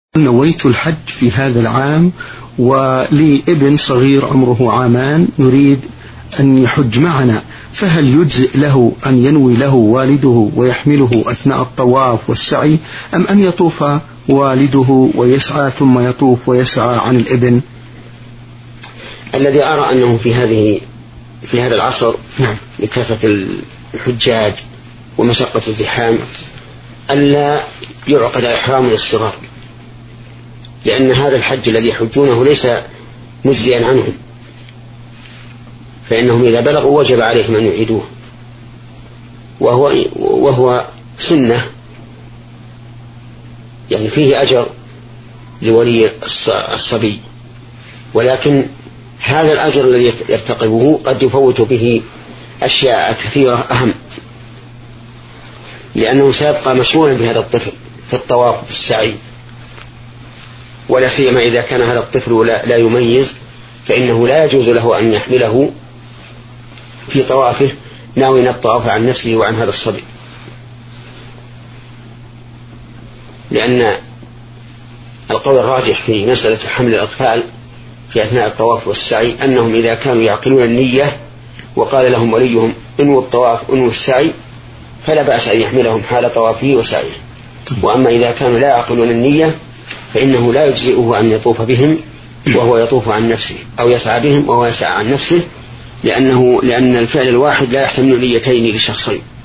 نويت الحج في هذا العام، ولي ابن صغير عمره عامان نريد أن يحج معنا، فهل يجزئ له أن ينوي له والده ويحمله أثناء الطواف والسعي، أم أن يطوف والده ويسعى ثم يطوف ويسعى عن الابن؟ الذي أرى أنه في هذا العصر لكثرة الحجاج ومشقة الزحام ألا يعقد إحرام للصغار، لأن هذا الحج الذي يحجونه ليس مجزيا عنهم، فإنهم إذا بلغوا وجب عليهم أن يعيدوه، وهو سنة، يعني فيه أجر لولي الصبي، ولكن هذا الأجر الذي يرتقبه قد يفوت به أشياء كثيرة أهم، لأنه سيبقى مشغولا بهذا الطفل في الطواف في السعي، ولا سيما إذا كان هذا الطفل لا يميز، فإنه لا يجوز له أن يحمله في طوافه ناويا الطواف عن نفسه وعن هذا الصبي، لأن القول الراجح في مسألة حمل الأطفال في أثناء الطواف والسعي أنهم إذا كانوا يعقلون النية وقال لهم وليهم انووا الطواف انووا السعي فلا بأس أن يحملهم حال طوافه وسعيه. وأما إذا كانوا لا يعقلون النية فإنه لا يجزئه أن يطوف بهم وهو يطوف عن نفسه، أو يسعى بهم وهو يسعى عن نفسه، لأن الفعل الواحد لا يحتمل نيتين لشخصين.